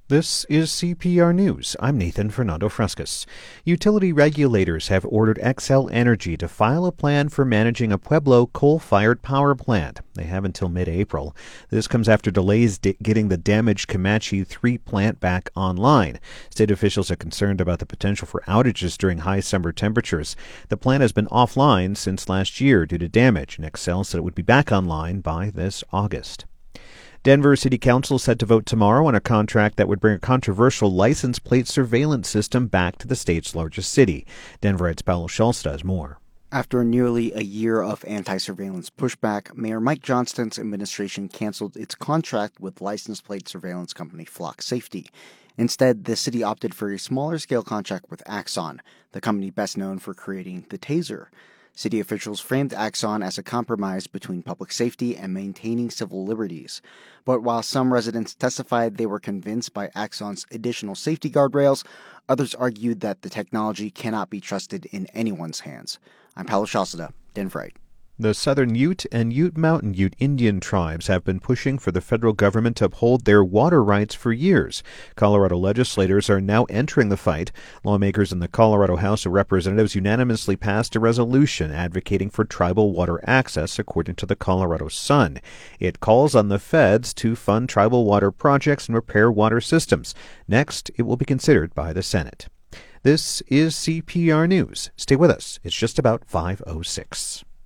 This is CPR News. I'm Nathan Fernando Frescas. Utility regulators have ordered Xcel Energy to file a plan for managing a Pueblo coal-fired power plant. They have until mid-April. This comes after delays getting the damaged Comanche 3 plant back online. State officials are concerned about the potential for outages during high summer temperatures. The plant has been offline since last year due to damage, and Xcel said it would be back online by this August. Denver City Council set to vote tomorrow on a contract that would bring a controversial license plate surveillance system back to the state's largest city. Denverite's Paulo Schultz does more. After nearly a year of anti-surveillance pushback, Mayor Mike Johnston's administration canceled its contract with license plate surveillance company Flock Safety. Instead, the city opted for a smaller-scale contract with Axon, the company best known for creating the Taser. City officials framed Axon as a compromise between public safety and maintaining civil liberties. But while some residents testified they were convinced by Axon's additional safety guardrails, others argued that the technology cannot be trusted in anyone's hands. I'm Paulo Schultz, Denverite. The Southern Ute and Ute Mountain Ute Indian tribes have been pushing for the federal government to uphold their water rights for years. Colorado legislators are now entering the fight. Lawmakers in the Colorado House of Representatives unanimously passed a resolution advocating for tribal water access, according to the Colorado Sun. It calls on the feds to fund tribal water projects and repair water systems. Next, it will be considered by the Senate. This is CPR News. Stay with us. It's just about 5:06.